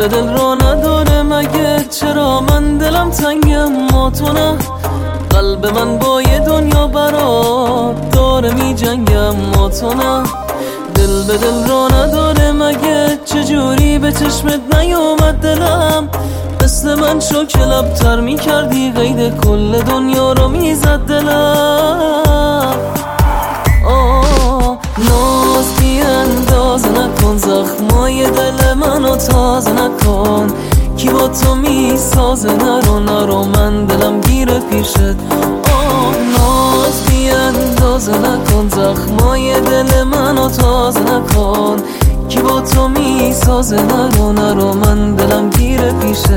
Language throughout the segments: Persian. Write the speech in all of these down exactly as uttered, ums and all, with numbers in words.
به دل را نداره مگه؟ چرا من دلم تنگم ما تو نه؟ قلب من با یه دنیا برات داره می جنگم ما تو نه. دل به دل را نداره مگه؟ چجوری به چشمت نیومد دلم؟ مثل من شو که لبتر می کردی قید کل دنیا رو می زد دلم. آه ناز بی انداز نکن، زخمای دل منو تازه نکن. کی با تو می سازه؟ نرو نرو من دلم گیره پیشت. آه ناز بی اندازه نکن، زخمای دل منو تازه نکن. کی با تو می سازه؟ نرو نرو من دلم گیره پیشت.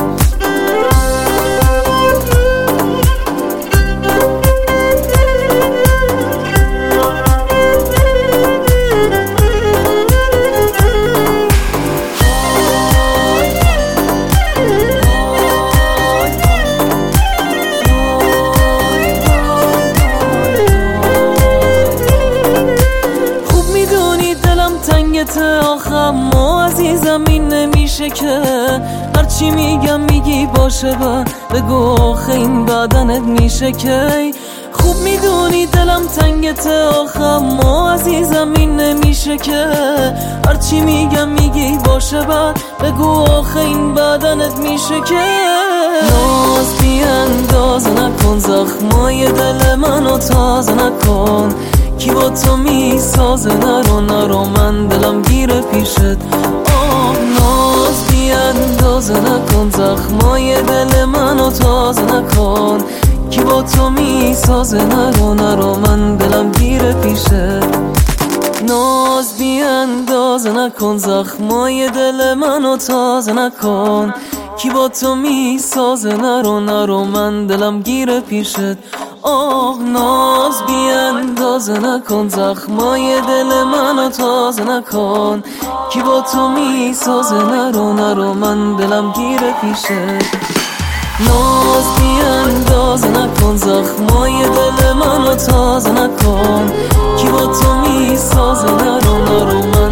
آخم ما عزیزم این نمیشه که هرچی میگم میگی باشه با بگو آخه این بدنت میشه که. خوب میدونی دلم تنگت آخم ما عزیزم این نمیشه که هرچی میگم میگی باشه با بگو آخه این بدنت میشه که. ناز بی اندازه نکن، زخمای دل منو تازه نکن. کی با تو می سازه؟ نرو نرو من دلم گیره پیشت. آه ناز بی اندازه نکن، زخمای دل منو تازه نکن. کی با تو می سازه؟ نرو نرو من دلم گیره پیشت. ناز بی اندازه نکن، زخمای دل منو تازه نکن. کی با تو می سازه؟ نرو نرو من دلم گیره پیشت. آه ناز بی اندازه نکن، زخمای دل منو تازه نکن. کی با تو می سازه؟ نرو نرو من دلم گیره پیشت. ناز بی اندازه نکن، زخمای دل منو تازه نکن. کی با تو می سازه؟ نرو نرو من